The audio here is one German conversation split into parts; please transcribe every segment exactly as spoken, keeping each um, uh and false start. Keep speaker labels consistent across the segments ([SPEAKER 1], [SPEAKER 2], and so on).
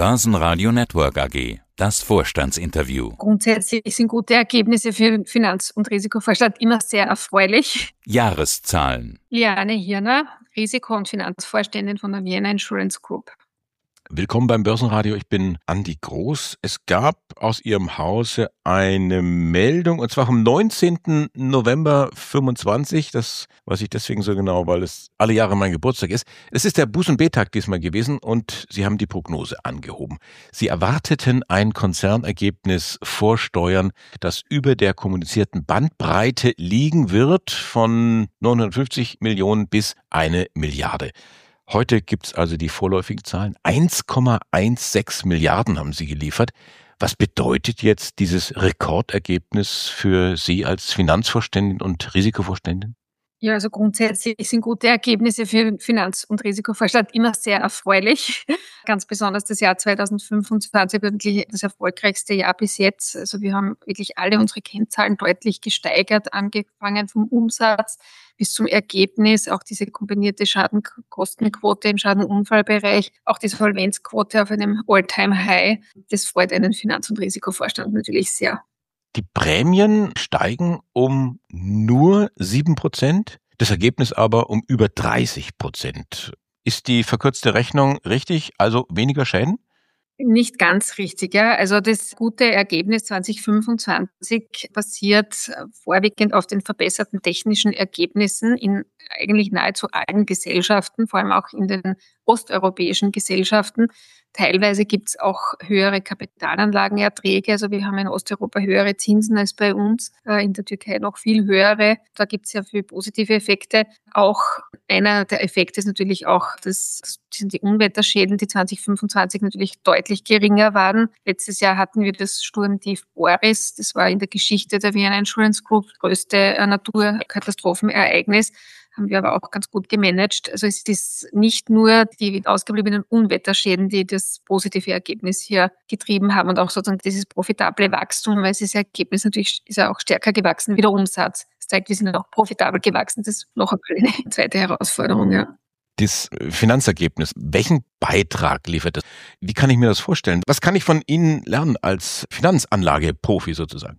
[SPEAKER 1] Börsenradio Network A G. Das Vorstandsinterview.
[SPEAKER 2] Grundsätzlich sind gute Ergebnisse für den Finanz- und Risikovorstand immer sehr erfreulich.
[SPEAKER 1] Jahreszahlen.
[SPEAKER 2] Liane Hirner, Risiko- und Finanzvorständin von der Vienna Insurance Group.
[SPEAKER 3] Willkommen beim Börsenradio, ich bin Andi Groß. Es gab aus Ihrem Hause eine Meldung, und zwar am neunzehnten November fünfundzwanzig. Das weiß ich deswegen so genau, weil es alle Jahre mein Geburtstag ist. Es ist der Buß- und B-Tag diesmal gewesen und Sie haben die Prognose angehoben. Sie erwarteten ein Konzernergebnis vor Steuern, das über der kommunizierten Bandbreite liegen wird von neunhundertfünfzig Millionen bis eine Milliarde. Heute gibt es also die vorläufigen Zahlen. eins Komma sechzehn Milliarden haben Sie geliefert. Was bedeutet jetzt dieses Rekordergebnis für Sie als Finanzvorständin und Risikovorständin?
[SPEAKER 2] Ja, also grundsätzlich sind gute Ergebnisse für den Finanz- und Risikovorstand immer sehr erfreulich. Ganz besonders das Jahr zweitausendfünfundzwanzig war wirklich das erfolgreichste Jahr bis jetzt. Also wir haben wirklich alle unsere Kennzahlen deutlich gesteigert, angefangen vom Umsatz bis zum Ergebnis, auch diese kombinierte Schadenkostenquote im Schadenunfallbereich, auch die Solvenzquote auf einem All-Time-High. Das freut einen Finanz- und Risikovorstand natürlich sehr.
[SPEAKER 3] Die Prämien steigen um nur sieben Prozent, das Ergebnis aber um über dreißig Prozent. Ist die verkürzte Rechnung richtig, also weniger Schäden?
[SPEAKER 2] Nicht ganz richtig, ja. Also das gute Ergebnis zweitausendfünfundzwanzig basiert vorwiegend auf den verbesserten technischen Ergebnissen in eigentlich nahezu allen Gesellschaften, vor allem auch in den osteuropäischen Gesellschaften. Teilweise gibt es auch höhere Kapitalanlagenerträge. Also wir haben in Osteuropa höhere Zinsen als bei uns, in der Türkei noch viel höhere. Da gibt es ja viele positive Effekte. Auch einer der Effekte ist natürlich auch, dass sind die Unwetterschäden, die zweitausendfünfundzwanzig natürlich deutlich geringer waren. Letztes Jahr hatten wir das Sturmtief Boris. Das war in der Geschichte der Vienna Insurance Group das größte Naturkatastrophenereignis. Haben wir aber auch ganz gut gemanagt. Also es ist nicht nur die ausgebliebenen Unwetterschäden, die das positive Ergebnis hier getrieben haben und auch sozusagen dieses profitable Wachstum, weil dieses Ergebnis natürlich ist ja auch stärker gewachsen wie der Umsatz. Das zeigt, wir sind auch profitabel gewachsen. Das ist noch eine zweite Herausforderung, ja.
[SPEAKER 3] Das Finanzergebnis, welchen Beitrag liefert das? Wie kann ich mir das vorstellen? Was kann ich von Ihnen lernen als Finanzanlageprofi sozusagen?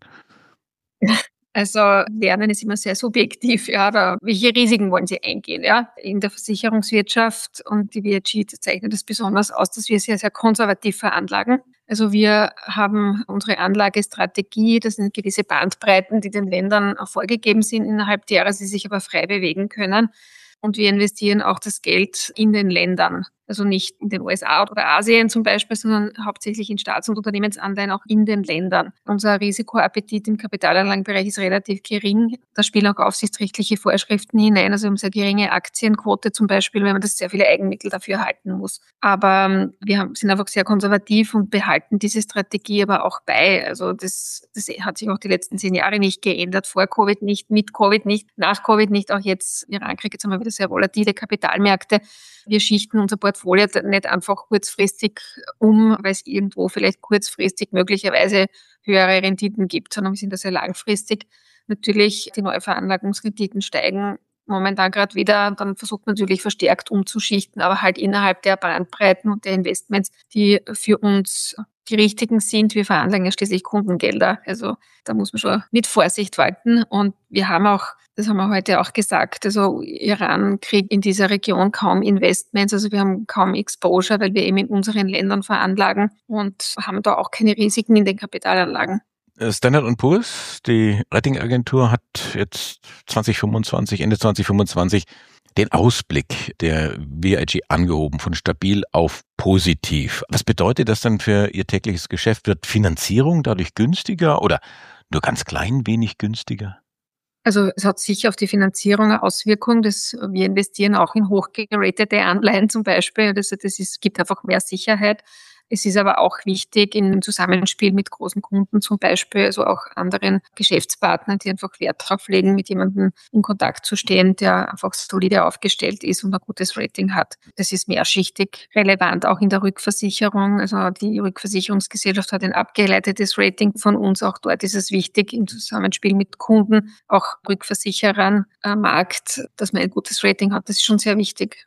[SPEAKER 2] Also Lernen ist immer sehr subjektiv, ja, aber welche Risiken wollen Sie eingehen, ja? In der Versicherungswirtschaft und die V I G zeichnet es besonders aus, dass wir sehr, sehr konservativ veranlagen. Also wir haben unsere Anlagestrategie, das sind gewisse Bandbreiten, die den Ländern vorgegeben sind innerhalb derer sie sich aber frei bewegen können. Und wir investieren auch das Geld in den Ländern. Also nicht in den U S A oder Asien zum Beispiel, sondern hauptsächlich in Staats- und Unternehmensanleihen auch in den Ländern. Unser Risikoappetit im Kapitalanlagenbereich ist relativ gering. Da spielen auch aufsichtsrechtliche Vorschriften hinein. Also wir haben sehr geringe Aktienquote zum Beispiel, wenn man das sehr viele Eigenmittel dafür halten muss. Aber wir haben, sind einfach sehr konservativ und behalten diese Strategie aber auch bei. Also das, das hat sich auch die letzten zehn Jahre nicht geändert. Vor Covid nicht, mit Covid nicht, nach Covid nicht, auch jetzt Irankrieg. Jetzt haben wir wieder sehr volatile Kapitalmärkte. Wir schichten unser Portfolio nicht einfach kurzfristig um, weil es irgendwo vielleicht kurzfristig möglicherweise höhere Renditen gibt, sondern wir sind da sehr langfristig. Natürlich, die Neuveranlagungsrenditen steigen momentan gerade wieder. Dann versucht man natürlich verstärkt umzuschichten, aber halt innerhalb der Bandbreiten und der Investments, die für uns die richtigen sind. Wir veranlagen ja schließlich Kundengelder. Also da muss man schon mit Vorsicht walten. Und wir haben auch, das haben wir heute auch gesagt, also Iran kriegt in dieser Region kaum Investments. Also wir haben kaum Exposure, weil wir eben in unseren Ländern veranlagen und haben da auch keine Risiken in den Kapitalanlagen.
[SPEAKER 3] Standard und Poor's, die Ratingagentur, hat jetzt zweitausendfünfundzwanzig, Ende zweitausendfünfundzwanzig den Ausblick der V I G angehoben von stabil auf positiv. Was bedeutet das dann für Ihr tägliches Geschäft? Wird Finanzierung dadurch günstiger oder nur ganz klein wenig günstiger?
[SPEAKER 2] Also es hat sicher auf die Finanzierung eine Auswirkung. Das, wir investieren auch in hochgeratete Anleihen zum Beispiel. Das, das ist, gibt einfach mehr Sicherheit. Es ist aber auch wichtig im Zusammenspiel mit großen Kunden zum Beispiel, also auch anderen Geschäftspartnern, die einfach Wert darauf legen, mit jemandem in Kontakt zu stehen, der einfach solide aufgestellt ist und ein gutes Rating hat. Das ist mehrschichtig relevant, auch in der Rückversicherung. Also die Rückversicherungsgesellschaft hat ein abgeleitetes Rating von uns. Auch dort ist es wichtig, im Zusammenspiel mit Kunden, auch Rückversicherern, äh, Markt, dass man ein gutes Rating hat. Das ist schon sehr wichtig.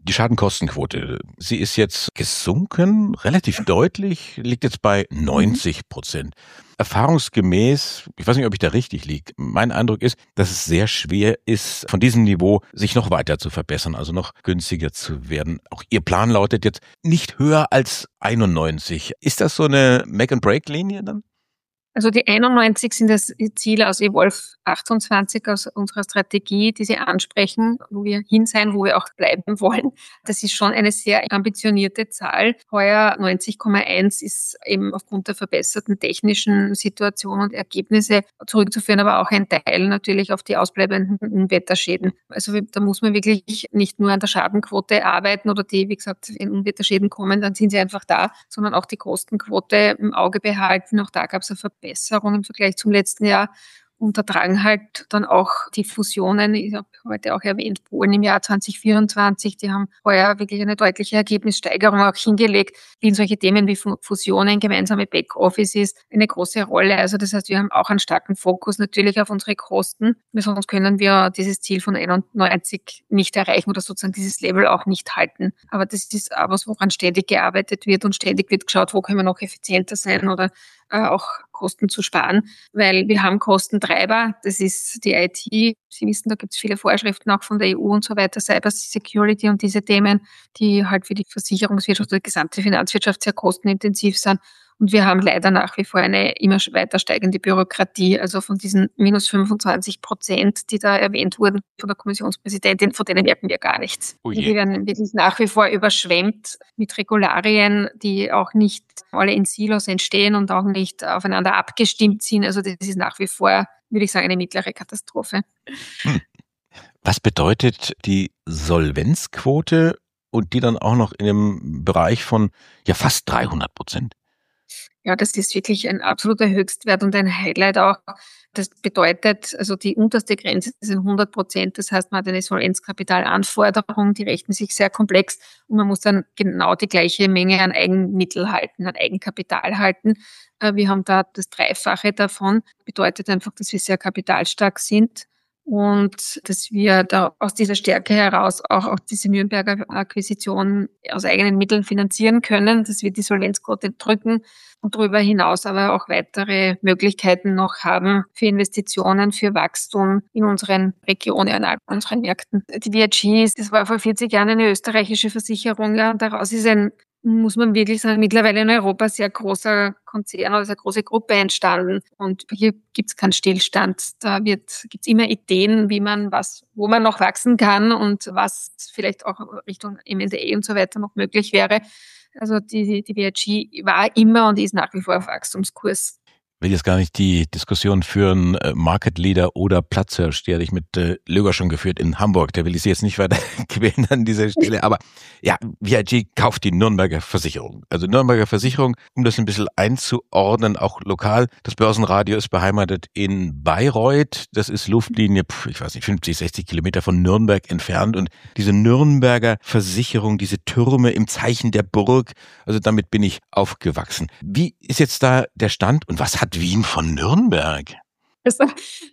[SPEAKER 3] Die Schadenkostenquote, sie ist jetzt gesunken, relativ deutlich, liegt jetzt bei neunzig Prozent. Erfahrungsgemäß, ich weiß nicht, ob ich da richtig liege, mein Eindruck ist, dass es sehr schwer ist, von diesem Niveau sich noch weiter zu verbessern, also noch günstiger zu werden. Auch Ihr Plan lautet jetzt nicht höher als einundneunzig. Ist das so eine Make-and-Break-Linie dann?
[SPEAKER 2] Also die einundneunzig sind das Ziele aus Evolve achtundzwanzig, aus unserer Strategie, die Sie ansprechen, wo wir hin sein, wo wir auch bleiben wollen. Das ist schon eine sehr ambitionierte Zahl. Heuer neunzig Komma eins ist eben aufgrund der verbesserten technischen Situation und Ergebnisse zurückzuführen, aber auch ein Teil natürlich auf die ausbleibenden Unwetterschäden. Also da muss man wirklich nicht nur an der Schadenquote arbeiten oder die, wie gesagt, wenn Unwetterschäden kommen, dann sind sie einfach da, sondern auch die Kostenquote im Auge behalten. Auch da gab es eine Verbesserung im Vergleich zum letzten Jahr. Und da tragen halt dann auch die Fusionen, ich habe heute auch erwähnt, Polen im Jahr zwanzig vierundzwanzig, die haben heuer wirklich eine deutliche Ergebnissteigerung auch hingelegt, in solche Themen wie Fusionen, gemeinsame Backoffices eine große Rolle. Also das heißt, wir haben auch einen starken Fokus natürlich auf unsere Kosten, weil sonst können wir dieses Ziel von einundneunzig nicht erreichen oder sozusagen dieses Level auch nicht halten. Aber das ist auch was, woran ständig gearbeitet wird und ständig wird geschaut, wo können wir noch effizienter sein oder auch Kosten zu sparen, weil wir haben Kostentreiber, das ist die I T. Sie wissen, da gibt es viele Vorschriften auch von der E U und so weiter, Cyber Security und diese Themen, die halt für die Versicherungswirtschaft oder die gesamte Finanzwirtschaft sehr kostenintensiv sind. Und wir haben leider nach wie vor eine immer weiter steigende Bürokratie. Also von diesen minus fünfundzwanzig Prozent, die da erwähnt wurden von der Kommissionspräsidentin, von denen merken wir gar nichts.
[SPEAKER 3] Oh
[SPEAKER 2] wir werden wirklich nach wie vor überschwemmt mit Regularien, die auch nicht alle in Silos entstehen und auch nicht aufeinander abgestimmt sind. Also das ist nach wie vor, würde ich sagen, eine mittlere Katastrophe.
[SPEAKER 3] Hm. Was bedeutet die Solvenzquote und die dann auch noch in einem Bereich von ja fast dreihundert Prozent?
[SPEAKER 2] Ja, das ist wirklich ein absoluter Höchstwert und ein Highlight auch. Das bedeutet, also die unterste Grenze sind hundert Prozent. Das heißt, man hat eine Solvenzkapitalanforderung, die rechnen sich sehr komplex und man muss dann genau die gleiche Menge an Eigenmittel halten, an Eigenkapital halten. Wir haben da das Dreifache davon. Bedeutet einfach, dass wir sehr kapitalstark sind. Und dass wir da aus dieser Stärke heraus auch, auch diese Nürnberger Akquisition aus eigenen Mitteln finanzieren können, dass wir die Solvenzquote drücken und darüber hinaus aber auch weitere Möglichkeiten noch haben für Investitionen, für Wachstum in unseren Regionen, in unseren Märkten. Die V I G, das war vor vierzig Jahren eine österreichische Versicherung, ja, und daraus ist ein, muss man wirklich sagen, mittlerweile in Europa sehr großer Konzern oder sehr große Gruppe entstanden. Und hier gibt es keinen Stillstand. Da wird gibt's immer Ideen, wie man was, wo man noch wachsen kann und was vielleicht auch Richtung M und A und so weiter noch möglich wäre. Also die, die V I G war immer und ist nach wie vor auf Wachstumskurs.
[SPEAKER 3] Ich will jetzt gar nicht die Diskussion führen, äh, Market Leader oder Platzhirsch, die hatte ich mit äh, Löger schon geführt in Hamburg. Da will ich Sie jetzt nicht weiter quälen an dieser Stelle. Aber ja, V I G kauft die Nürnberger Versicherung. Also Nürnberger Versicherung, um das ein bisschen einzuordnen, auch lokal. Das Börsenradio ist beheimatet in Bayreuth. Das ist Luftlinie, ich weiß nicht, fünfzig, sechzig Kilometer von Nürnberg entfernt. Und diese Nürnberger Versicherung, diese Türme im Zeichen der Burg, also damit bin ich aufgewachsen. Wie ist jetzt da der Stand und was hat Wien von Nürnberg?
[SPEAKER 2] Also,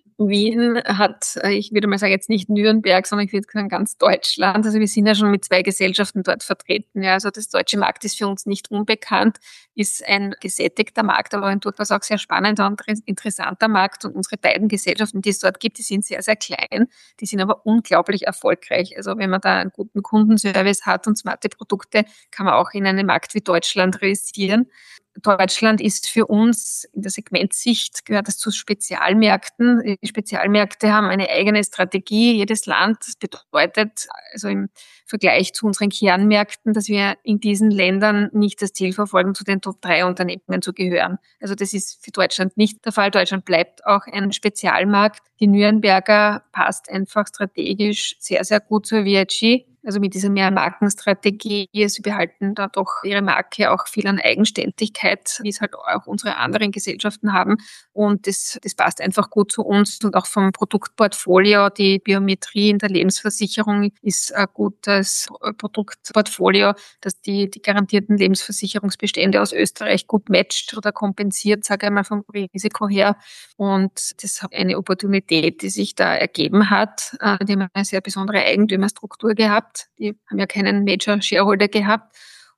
[SPEAKER 2] Wien hat, ich würde mal sagen, jetzt nicht Nürnberg, sondern ich würde sagen ganz Deutschland. Also wir sind ja schon mit zwei Gesellschaften dort vertreten. Ja, also das deutsche Markt ist für uns nicht unbekannt, ist ein gesättigter Markt, aber durchaus auch sehr spannender und interessanter Markt. Und unsere beiden Gesellschaften, die es dort gibt, die sind sehr, sehr klein. Die sind aber unglaublich erfolgreich. Also wenn man da einen guten Kundenservice hat und smarte Produkte, kann man auch in einen Markt wie Deutschland realisieren. Deutschland ist für uns in der Segmentsicht, gehört es zu Spezialmärkten. Die Spezialmärkte haben eine eigene Strategie, jedes Land. Das bedeutet also im Vergleich zu unseren Kernmärkten, dass wir in diesen Ländern nicht das Ziel verfolgen, zu den Top drei Unternehmen zu gehören. Also das ist für Deutschland nicht der Fall. Deutschland bleibt auch ein Spezialmarkt. Die Nürnberger passt einfach strategisch sehr, sehr gut zur V I G. Also mit dieser Mehrmarkenstrategie, sie behalten da doch ihre Marke auch viel an Eigenständigkeit, wie es halt auch unsere anderen Gesellschaften haben. Und das, das passt einfach gut zu uns und auch vom Produktportfolio. Die Biometrie in der Lebensversicherung ist ein gutes Produktportfolio, das die, die garantierten Lebensversicherungsbestände aus Österreich gut matcht oder kompensiert, sage ich mal, vom Risiko her. Und das ist eine Opportunität, die sich da ergeben hat. Die haben eine sehr besondere Eigentümerstruktur gehabt. gehabt. Die haben ja keinen Major Shareholder gehabt.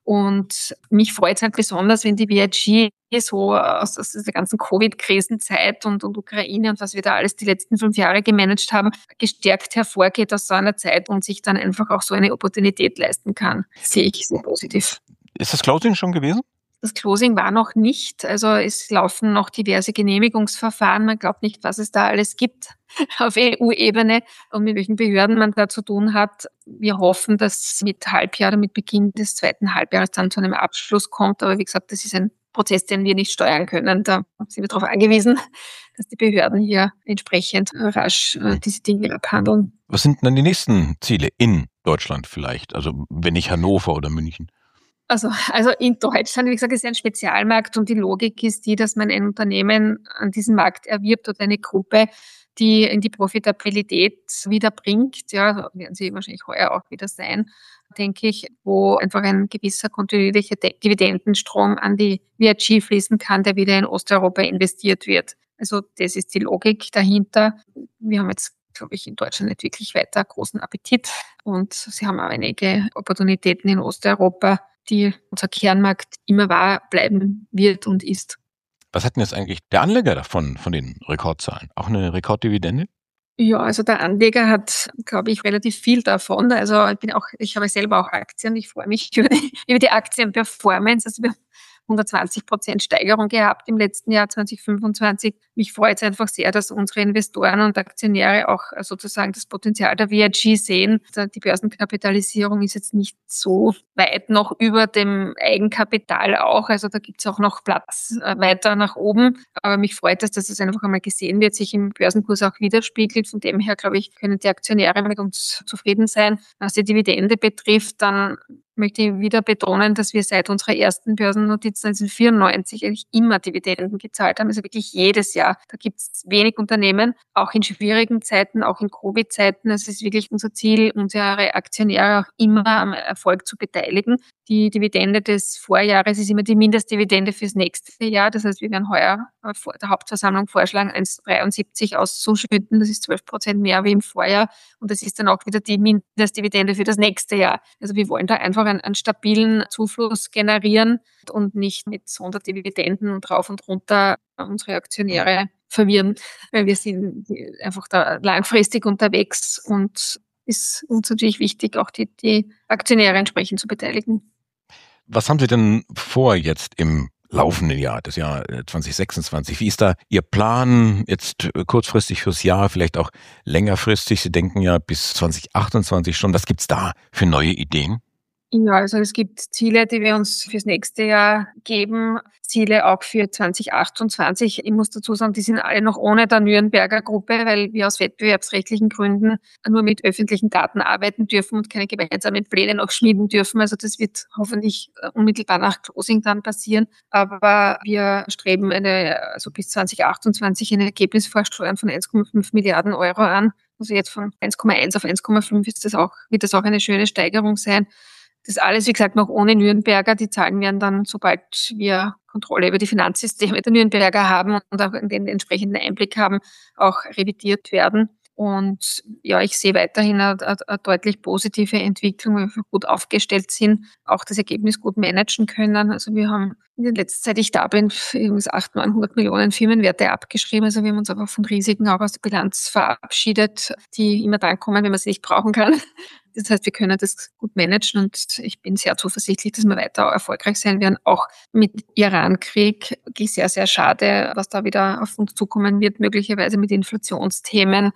[SPEAKER 2] Und mich freut es halt besonders, wenn die V I G so aus, aus dieser ganzen Covid-Krisenzeit und, und Ukraine und was wir da alles die letzten fünf Jahre gemanagt haben, gestärkt hervorgeht aus so einer Zeit und sich dann einfach auch so eine Opportunität leisten kann. Das sehe ich sehr positiv.
[SPEAKER 3] Ist das Closing schon gewesen?
[SPEAKER 2] Das Closing war noch nicht. Also es laufen noch diverse Genehmigungsverfahren. Man glaubt nicht, was es da alles gibt auf E U-Ebene und mit welchen Behörden man da zu tun hat. Wir hoffen, dass mit Halbjahr oder mit Beginn des zweiten Halbjahres dann zu einem Abschluss kommt. Aber wie gesagt, das ist ein Prozess, den wir nicht steuern können. Da sind wir darauf angewiesen, dass die Behörden hier entsprechend rasch äh, diese Dinge abhandeln.
[SPEAKER 3] Was sind dann die nächsten Ziele in Deutschland vielleicht? Also wenn nicht Hannover oder München?
[SPEAKER 2] Also, also in Deutschland, wie gesagt, ist ein Spezialmarkt und die Logik ist die, dass man ein Unternehmen an diesem Markt erwirbt oder eine Gruppe, die in die Profitabilität wieder bringt. Ja, werden sie wahrscheinlich heuer auch wieder sein, denke ich, wo einfach ein gewisser kontinuierlicher Dividendenstrom an die V I G fließen kann, der wieder in Osteuropa investiert wird. Also das ist die Logik dahinter. Wir haben jetzt, glaube ich, in Deutschland nicht wirklich weiter großen Appetit und sie haben auch einige Opportunitäten in Osteuropa, die unser Kernmarkt immer war, bleiben wird und ist.
[SPEAKER 3] Was hat denn jetzt eigentlich der Anleger davon, von den Rekordzahlen? Auch eine Rekorddividende?
[SPEAKER 2] Ja, also der Anleger hat, glaube ich, relativ viel davon. Also ich bin auch, ich habe selber auch Aktien. Ich freue mich über die, über die Aktienperformance. Also wir haben hundertzwanzig Prozent Steigerung gehabt im letzten Jahr zwanzig fünfundzwanzig. Mich freut es einfach sehr, dass unsere Investoren und Aktionäre auch sozusagen das Potenzial der V I G sehen. Die Börsenkapitalisierung ist jetzt nicht so weit noch über dem Eigenkapital auch. Also da gibt es auch noch Platz weiter nach oben. Aber mich freut es, dass es einfach einmal gesehen wird, sich im Börsenkurs auch widerspiegelt. Von dem her, glaube ich, können die Aktionäre mit uns zufrieden sein. Was die Dividende betrifft, dann möchte ich wieder betonen, dass wir seit unserer ersten Börsennotiz neunzehnhundertvierundneunzig eigentlich immer Dividenden gezahlt haben, also wirklich jedes Jahr. Da gibt es wenig Unternehmen, auch in schwierigen Zeiten, auch in Covid-Zeiten. Es ist wirklich unser Ziel, unsere Aktionäre auch immer am Erfolg zu beteiligen. Die Dividende des Vorjahres ist immer die Mindestdividende fürs nächste Jahr. Das heißt, wir werden heuer vor der Hauptversammlung vorschlagen, eins Komma dreiundsiebzig auszuschütten. Das ist zwölf Prozent mehr wie im Vorjahr. Und das ist dann auch wieder die Mindestdividende für das nächste Jahr. Also wir wollen da einfach einen, einen stabilen Zufluss generieren und nicht mit Sonderdividenden und rauf und runter unsere Aktionäre verwirren, weil wir sind einfach da langfristig unterwegs und ist uns natürlich wichtig, auch die, die Aktionäre entsprechend zu beteiligen.
[SPEAKER 3] Was haben Sie denn vor jetzt im laufenden Jahr, das Jahr zwanzig sechsundzwanzig? Wie ist da Ihr Plan jetzt kurzfristig fürs Jahr, vielleicht auch längerfristig? Sie denken ja bis zwanzig achtundzwanzig schon. Was gibt's da für neue Ideen?
[SPEAKER 2] Ja, also es gibt Ziele, die wir uns fürs nächste Jahr geben, Ziele auch für zwanzig achtundzwanzig. Ich muss dazu sagen, die sind alle noch ohne der Nürnberger Gruppe, weil wir aus wettbewerbsrechtlichen Gründen nur mit öffentlichen Daten arbeiten dürfen und keine gemeinsamen Pläne noch schmieden dürfen. Also das wird hoffentlich unmittelbar nach Closing dann passieren. Aber wir streben eine, also bis zwanzig achtundzwanzig ein Ergebnis vorsteuern von eins Komma fünf Milliarden Euro an. Also jetzt von eins Komma eins auf eins Komma fünf ist das auch, wird das auch eine schöne Steigerung sein. Das alles, wie gesagt, noch ohne Nürnberger. Die Zahlen werden dann, sobald wir Kontrolle über die Finanzsysteme der Nürnberger haben und auch den entsprechenden Einblick haben, auch revidiert werden. Und ja, ich sehe weiterhin eine, eine deutlich positive Entwicklung, weil wir gut aufgestellt sind, auch das Ergebnis gut managen können. Also wir haben in der letzten Zeit, ich da bin, achthundert, neunhundert Millionen Firmenwerte abgeschrieben. Also wir haben uns einfach von Risiken auch aus der Bilanz verabschiedet, die immer dann kommen, wenn man sie nicht brauchen kann. Das heißt, wir können das gut managen und ich bin sehr zuversichtlich, dass wir weiter erfolgreich sein werden. Auch mit Iran-Krieg, wirklich sehr, sehr schade, was da wieder auf uns zukommen wird, möglicherweise mit Inflationsthemen.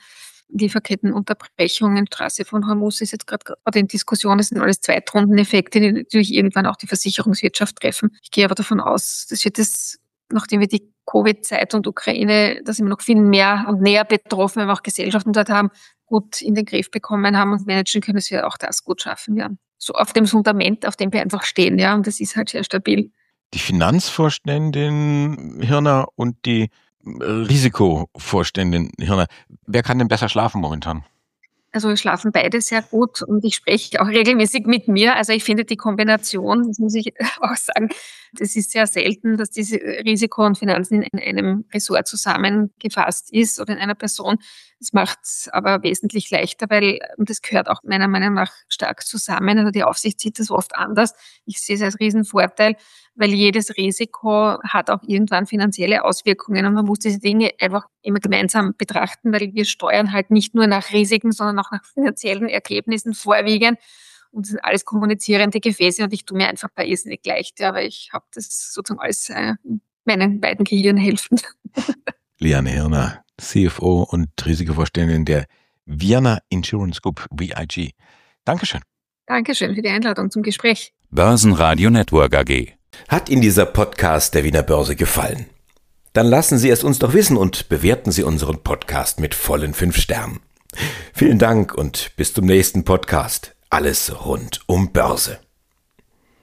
[SPEAKER 2] Lieferkettenunterbrechungen, Straße von Hormuz ist jetzt gerade in Diskussion. Das sind alles Zweitrundeneffekte, die natürlich irgendwann auch die Versicherungswirtschaft treffen. Ich gehe aber davon aus, dass wir das, nachdem wir die Covid-Zeit und Ukraine, da sind wir noch viel mehr und näher betroffen, weil wir auch Gesellschaften dort haben, gut in den Griff bekommen haben und managen können, dass wir auch das gut schaffen werden. So auf dem Fundament, auf dem wir einfach stehen, ja, und das ist halt sehr stabil.
[SPEAKER 3] Die Finanzvorständin Hirner und die Risikovorständin Hirner, wer kann denn besser schlafen momentan?
[SPEAKER 2] Also wir schlafen beide sehr gut und ich spreche auch regelmäßig mit mir. Also ich finde die Kombination, das muss ich auch sagen, das ist sehr selten, dass diese Risiko und Finanzen in einem Ressort zusammengefasst ist oder in einer Person. Das macht es aber wesentlich leichter, weil, und das gehört auch meiner Meinung nach stark zusammen, also die Aufsicht sieht das oft anders. Ich sehe es als Riesenvorteil, weil jedes Risiko hat auch irgendwann finanzielle Auswirkungen und man muss diese Dinge einfach immer gemeinsam betrachten, weil wir steuern halt nicht nur nach Risiken, sondern auch nach finanziellen Ergebnissen vorwiegend. Und das sind alles kommunizierende Gefäße und ich tue mir einfach bei irrsinnig leicht, ja, weil ich habe das sozusagen alles äh, in meinen beiden Gehirnhälften.
[SPEAKER 3] Liane Hirner, C F O und Risikovorständin der Vienna Insurance Group V I G. Dankeschön.
[SPEAKER 2] Dankeschön für die Einladung zum Gespräch.
[SPEAKER 1] Börsenradio Network A G.
[SPEAKER 4] Hat Ihnen dieser Podcast der Wiener Börse gefallen? Dann lassen Sie es uns doch wissen und bewerten Sie unseren Podcast mit vollen fünf Sternen. Vielen Dank und bis zum nächsten Podcast. Alles rund um Börse.